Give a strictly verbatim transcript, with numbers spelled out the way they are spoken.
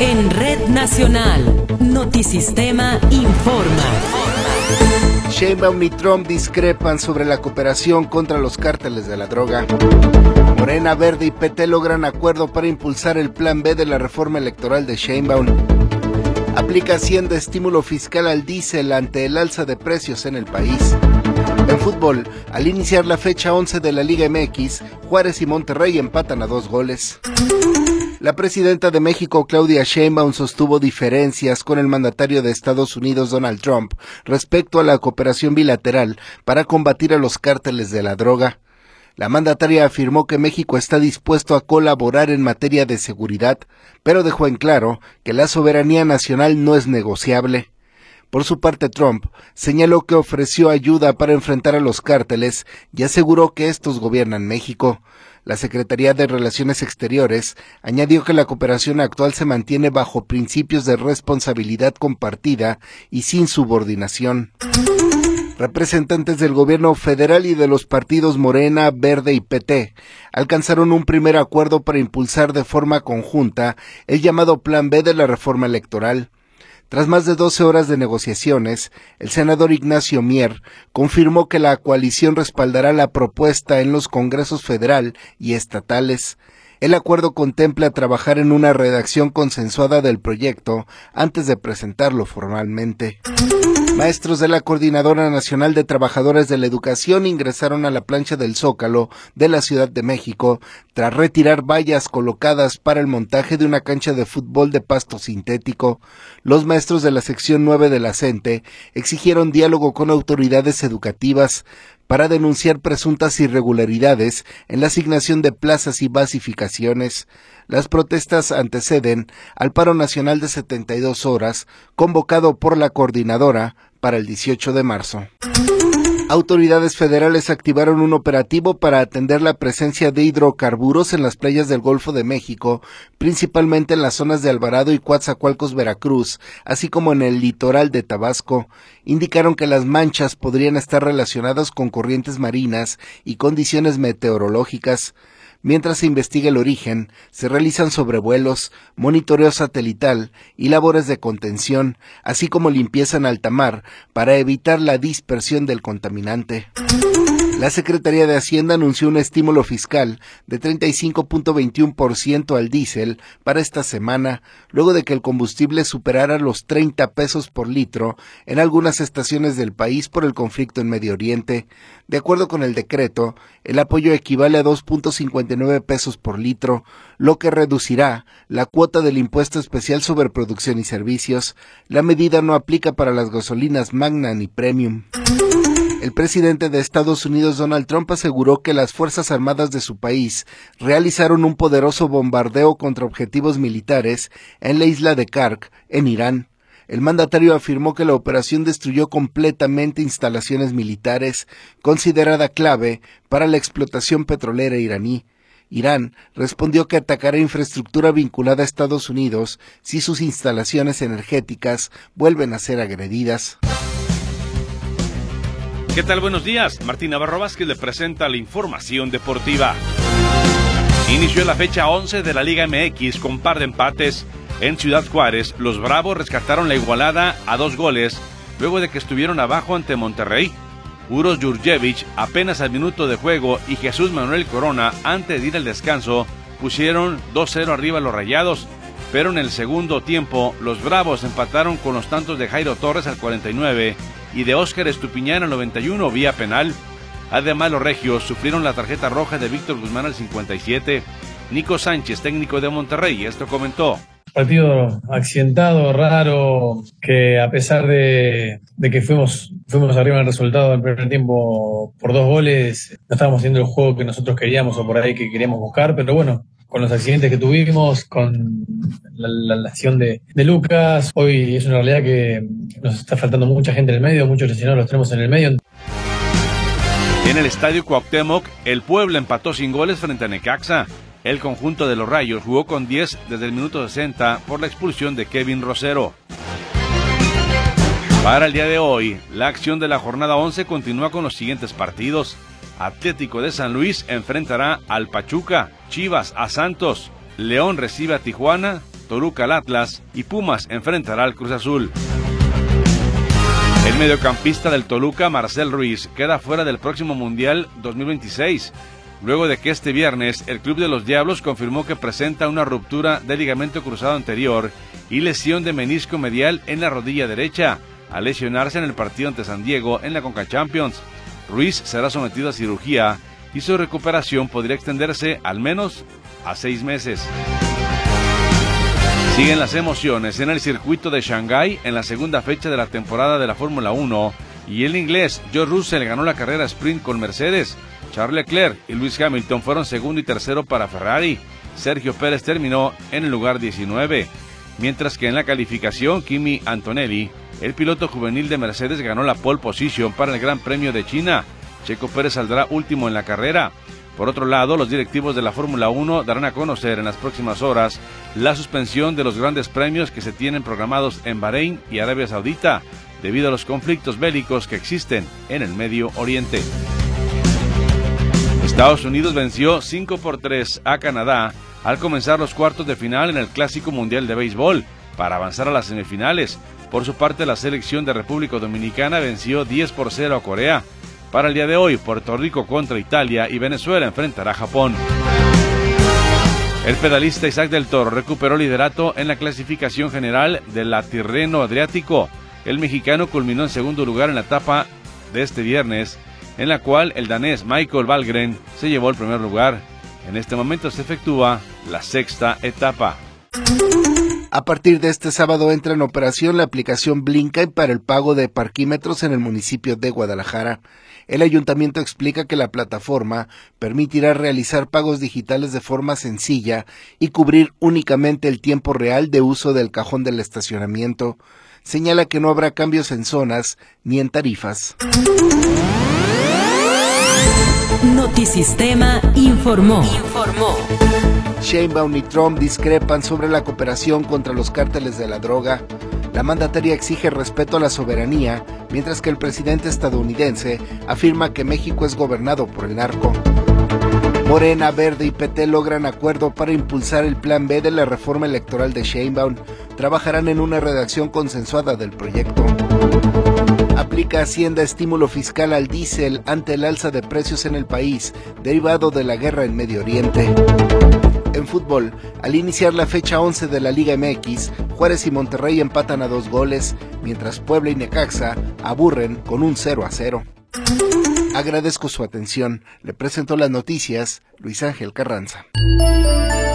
En Red Nacional, Notisistema informa. Sheinbaum y Trump discrepan sobre la cooperación contra los cárteles de la droga. Morena, Verde y P T logran acuerdo para impulsar el plan B de la reforma electoral de Sheinbaum. Aplica Hacienda estímulo fiscal al diésel ante el alza de precios en el país. En fútbol, al iniciar la fecha once de la Liga M X, Juárez y Monterrey empatan a dos goles. La presidenta de México, Claudia Sheinbaum, sostuvo diferencias con el mandatario de Estados Unidos, Donald Trump, respecto a la cooperación bilateral para combatir a los cárteles de la droga. La mandataria afirmó que México está dispuesto a colaborar en materia de seguridad, pero dejó en claro que la soberanía nacional no es negociable. Por su parte, Trump señaló que ofreció ayuda para enfrentar a los cárteles y aseguró que estos gobiernan México. La Secretaría de Relaciones Exteriores añadió que la cooperación actual se mantiene bajo principios de responsabilidad compartida y sin subordinación. Representantes del gobierno federal y de los partidos Morena, Verde y P T alcanzaron un primer acuerdo para impulsar de forma conjunta el llamado Plan B de la reforma electoral. Tras más de doce horas de negociaciones, el senador Ignacio Mier confirmó que la coalición respaldará la propuesta en los congresos federal y estatales. El acuerdo contempla trabajar en una redacción consensuada del proyecto antes de presentarlo formalmente. Maestros de la Coordinadora Nacional de Trabajadores de la Educación ingresaron a la plancha del Zócalo de la Ciudad de México tras retirar vallas colocadas para el montaje de una cancha de fútbol de pasto sintético. Los maestros de la sección nueve de la CENTE exigieron diálogo con autoridades educativas para denunciar presuntas irregularidades en la asignación de plazas y basificaciones. Las protestas anteceden al paro nacional de setenta y dos horas, convocado por la coordinadora para el dieciocho de marzo. Autoridades federales activaron un operativo para atender la presencia de hidrocarburos en las playas del Golfo de México, principalmente en las zonas de Alvarado y Coatzacoalcos, Veracruz, así como en el litoral de Tabasco. Indicaron que las manchas podrían estar relacionadas con corrientes marinas y condiciones meteorológicas. Mientras se investiga el origen, se realizan sobrevuelos, monitoreo satelital y labores de contención, así como limpieza en alta mar para evitar la dispersión del contaminante. La Secretaría de Hacienda anunció un estímulo fiscal de treinta y cinco punto veintiuno por ciento al diésel para esta semana, luego de que el combustible superara los treinta pesos por litro en algunas estaciones del país por el conflicto en Medio Oriente. De acuerdo con el decreto, el apoyo equivale a dos punto cincuenta y nueve pesos por litro, lo que reducirá la cuota del impuesto especial sobre producción y servicios. La medida no aplica para las gasolinas Magna ni Premium. El presidente de Estados Unidos, Donald Trump, aseguró que las Fuerzas Armadas de su país realizaron un poderoso bombardeo contra objetivos militares en la isla de Kark, en Irán. El mandatario afirmó que la operación destruyó completamente instalaciones militares, considerada clave para la explotación petrolera iraní. Irán respondió que atacará infraestructura vinculada a Estados Unidos si sus instalaciones energéticas vuelven a ser agredidas. ¿Qué tal? Buenos días. Martín Navarro Vázquez le presenta la información deportiva. Inició la fecha once de la Liga M X con par de empates. En Ciudad Juárez, los Bravos rescataron la igualada a dos goles luego de que estuvieron abajo ante Monterrey. Uros Jurjevic, apenas al minuto de juego, y Jesús Manuel Corona, antes de ir al descanso, pusieron dos cero arriba a los Rayados. Pero en el segundo tiempo, los Bravos empataron con los tantos de Jairo Torres al cuarenta y nueve y de Óscar Estupiñán al noventa y uno vía penal. Además, los regios sufrieron la tarjeta roja de Víctor Guzmán al cincuenta y siete. Nico Sánchez, técnico de Monterrey, esto comentó. Partido accidentado, raro, que a pesar de, de que fuimos, fuimos arriba en el resultado del primer tiempo por dos goles, no estábamos haciendo el juego que nosotros queríamos o por ahí que queríamos buscar, pero bueno, con los accidentes que tuvimos, con la, la lesión de, de Lucas, hoy es una realidad que nos está faltando mucha gente en el medio, muchos lesionados los tenemos en el medio. En el Estadio Cuauhtémoc, el Puebla empató sin goles frente a Necaxa. El conjunto de los Rayos jugó con diez desde el minuto sesenta por la expulsión de Kevin Rosero. Para el día de hoy, la acción de la jornada once continúa con los siguientes partidos. Atlético de San Luis enfrentará al Pachuca, Chivas a Santos, León recibe a Tijuana, Toluca al Atlas y Pumas enfrentará al Cruz Azul. El mediocampista del Toluca, Marcel Ruiz, queda fuera del próximo Mundial dos mil veintiséis, luego de que este viernes el Club de los Diablos confirmó que presenta una ruptura del ligamento cruzado anterior y lesión de menisco medial en la rodilla derecha, al lesionarse en el partido ante San Diego en la Conca Champions. Ruiz será sometido a cirugía y su recuperación podría extenderse al menos a seis meses. Siguen las emociones en el circuito de Shanghái en la segunda fecha de la temporada de la Fórmula uno y el inglés George Russell ganó la carrera sprint con Mercedes. Charles Leclerc y Lewis Hamilton fueron segundo y tercero para Ferrari. Sergio Pérez terminó en el lugar diecinueve, mientras que en la calificación Kimi Antonelli, el piloto juvenil de Mercedes, ganó la pole position para el Gran Premio de China. Checo Pérez saldrá último en la carrera. Por otro lado, los directivos de la Fórmula uno darán a conocer en las próximas horas la suspensión de los grandes premios que se tienen programados en Bahrein y Arabia Saudita, debido a los conflictos bélicos que existen en el Medio Oriente. Estados Unidos venció cinco por tres a Canadá al comenzar los cuartos de final en el Clásico Mundial de Béisbol para avanzar a las semifinales. Por su parte, la selección de República Dominicana venció diez por cero a Corea. Para el día de hoy, Puerto Rico contra Italia y Venezuela enfrentará a Japón. El pedalista Isaac del Toro recuperó liderato en la clasificación general del Tirreno Adriático. El mexicano culminó en segundo lugar en la etapa de este viernes, en la cual el danés Michael Valgren se llevó el primer lugar. En este momento se efectúa la sexta etapa. A partir de este sábado entra en operación la aplicación Blinkai para el pago de parquímetros en el municipio de Guadalajara. El ayuntamiento explica que la plataforma permitirá realizar pagos digitales de forma sencilla y cubrir únicamente el tiempo real de uso del cajón del estacionamiento. Señala que no habrá cambios en zonas ni en tarifas. Notisistema informó. Informó. Sheinbaum y Trump discrepan sobre la cooperación contra los cárteles de la droga. La mandataria exige respeto a la soberanía, mientras que el presidente estadounidense afirma que México es gobernado por el narco. Morena, Verde y P T logran acuerdo para impulsar el Plan B de la reforma electoral de Sheinbaum. Trabajarán en una redacción consensuada del proyecto. Aplica Hacienda estímulo fiscal al diésel ante el alza de precios en el país, derivado de la guerra en Medio Oriente. En fútbol, al iniciar la fecha once de la Liga M X, Juárez y Monterrey empatan a dos goles, mientras Puebla y Necaxa aburren con un cero a cero. Agradezco su atención. Le presento las noticias, Luis Ángel Carranza.